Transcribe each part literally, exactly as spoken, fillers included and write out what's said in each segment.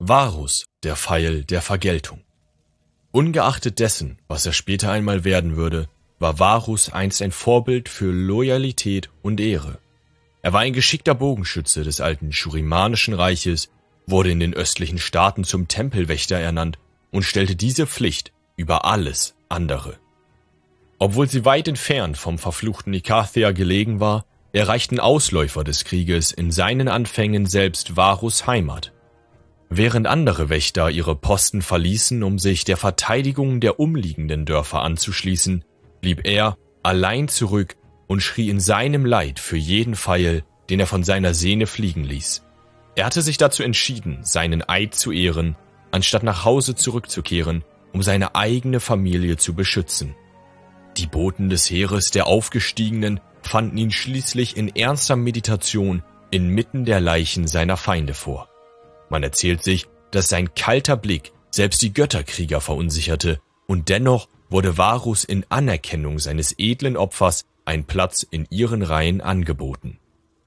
Varus, der Pfeil der Vergeltung. Ungeachtet dessen, was er später einmal werden würde, war Varus einst ein Vorbild für Loyalität und Ehre. Er war ein geschickter Bogenschütze des alten Churimanischen Reiches, wurde in den östlichen Staaten zum Tempelwächter ernannt und stellte diese Pflicht über alles andere. Obwohl sie weit entfernt vom verfluchten Ikathia gelegen war, erreichten Ausläufer des Krieges in seinen Anfängen selbst Varus' Heimat. Während andere Wächter ihre Posten verließen, um sich der Verteidigung der umliegenden Dörfer anzuschließen, blieb er allein zurück und schrie in seinem Leid für jeden Pfeil, den er von seiner Sehne fliegen ließ. Er hatte sich dazu entschieden, seinen Eid zu ehren, anstatt nach Hause zurückzukehren, um seine eigene Familie zu beschützen. Die Boten des Heeres der Aufgestiegenen fanden ihn schließlich in ernster Meditation inmitten der Leichen seiner Feinde vor. Man erzählt sich, dass sein kalter Blick selbst die Götterkrieger verunsicherte, und dennoch wurde Varus in Anerkennung seines edlen Opfers ein Platz in ihren Reihen angeboten.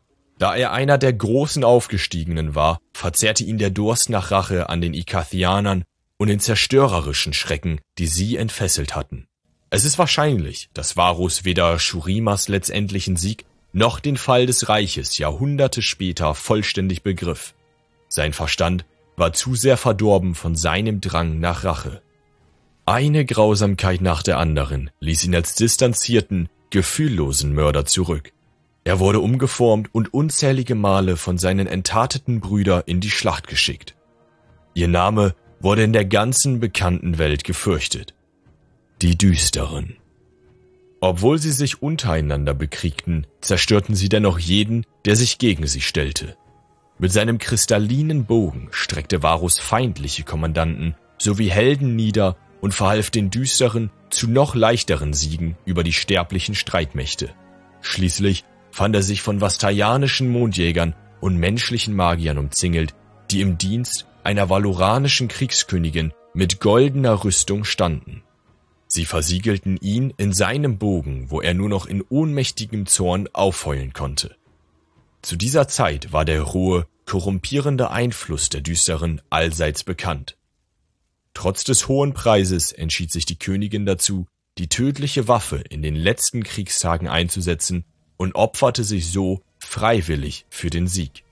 Da er einer der großen Aufgestiegenen war, verzehrte ihn der Durst nach Rache an den Ikathianern und den zerstörerischen Schrecken, die sie entfesselt hatten. Es ist wahrscheinlich, dass Varus weder Shurimas letztendlichen Sieg noch den Fall des Reiches Jahrhunderte später vollständig begriff. Sein Verstand war zu sehr verdorben von seinem Drang nach Rache. Eine Grausamkeit nach der anderen ließ ihn als distanzierten, gefühllosen Mörder zurück. Er wurde umgeformt und unzählige Male von seinen enttateten Brüdern in die Schlacht geschickt. Ihr Name wurde in der ganzen bekannten Welt gefürchtet. Die Düsteren. Obwohl sie sich untereinander bekriegten, zerstörten sie dennoch jeden, der sich gegen sie stellte. Mit seinem kristallinen Bogen streckte Varus feindliche Kommandanten sowie Helden nieder und verhalf den Düsteren zu noch leichteren Siegen über die sterblichen Streitmächte. Schließlich fand er sich von vastayanischen Mondjägern und menschlichen Magiern umzingelt, die im Dienst einer valoranischen Kriegskönigin mit goldener Rüstung standen. Sie versiegelten ihn in seinem Bogen, wo er nur noch in ohnmächtigem Zorn aufheulen konnte. Zu dieser Zeit war der rohe, korrumpierende Einfluss der Düsteren allseits bekannt. Trotz des hohen Preises entschied sich die Königin dazu, die tödliche Waffe in den letzten Kriegstagen einzusetzen und opferte sich so freiwillig für den Sieg.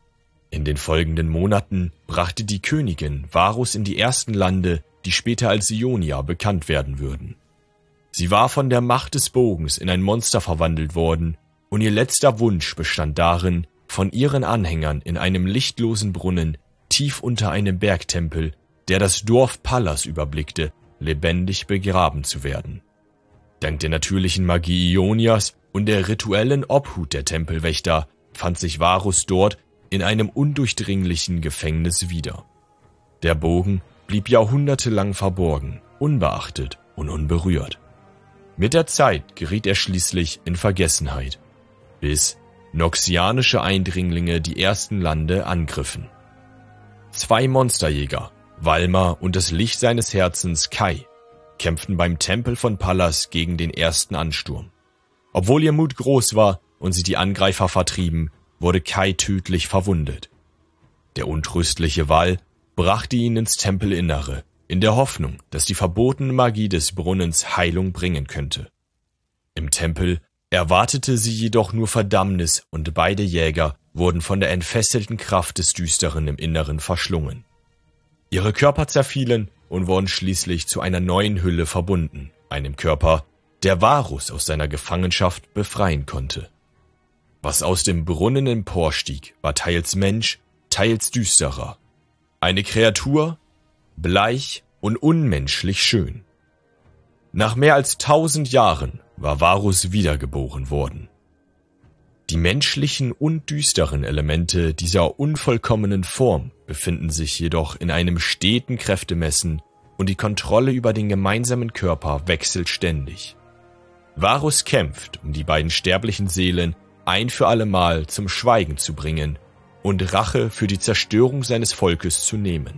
In den folgenden Monaten brachte die Königin Varus in die ersten Lande, die später als Ionia bekannt werden würden. Sie war von der Macht des Bogens in ein Monster verwandelt worden, und ihr letzter Wunsch bestand darin, von ihren Anhängern in einem lichtlosen Brunnen tief unter einem Bergtempel, der das Dorf Pallas überblickte, lebendig begraben zu werden. Dank der natürlichen Magie Ionias und der rituellen Obhut der Tempelwächter fand sich Varus dort in einem undurchdringlichen Gefängnis wieder. Der Bogen blieb jahrhundertelang verborgen, unbeachtet und unberührt. Mit der Zeit geriet er schließlich in Vergessenheit, bis noxianische Eindringlinge die ersten Lande angriffen. Zwei Monsterjäger, Valmar und das Licht seines Herzens Kai, kämpften beim Tempel von Pallas gegen den ersten Ansturm. Obwohl ihr Mut groß war und sie die Angreifer vertrieben, wurde Kai tödlich verwundet. Der untröstliche Val brachte ihn ins Tempelinnere, in der Hoffnung, dass die verbotene Magie des Brunnens Heilung bringen könnte. Im Tempel erwartete sie jedoch nur Verdammnis und beide Jäger wurden von der entfesselten Kraft des Düsteren im Inneren verschlungen. Ihre Körper zerfielen und wurden schließlich zu einer neuen Hülle verbunden, einem Körper, der Varus aus seiner Gefangenschaft befreien konnte. Was aus dem Brunnen emporstieg, war teils Mensch, teils Düsterer. Eine Kreatur, bleich und unmenschlich schön. Nach mehr als tausend Jahren war Varus wiedergeboren worden. Die menschlichen und düsteren Elemente dieser unvollkommenen Form befinden sich jedoch in einem steten Kräftemessen und die Kontrolle über den gemeinsamen Körper wechselt ständig. Varus kämpft, um die beiden sterblichen Seelen ein für allemal zum Schweigen zu bringen und Rache für die Zerstörung seines Volkes zu nehmen.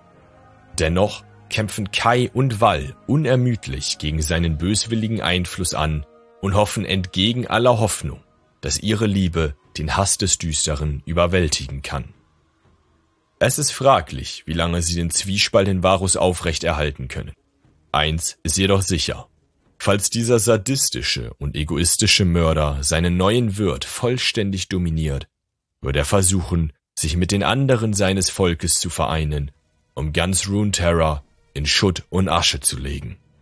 Dennoch kämpfen Kai und Val unermüdlich gegen seinen böswilligen Einfluss an und hoffen entgegen aller Hoffnung, dass ihre Liebe den Hass des Düsteren überwältigen kann. Es ist fraglich, wie lange sie den Zwiespalt in Varus aufrechterhalten können. Eins ist jedoch sicher: Falls dieser sadistische und egoistische Mörder seinen neuen Wirt vollständig dominiert, wird er versuchen, sich mit den anderen seines Volkes zu vereinen, um ganz Runeterra in Schutt und Asche zu legen.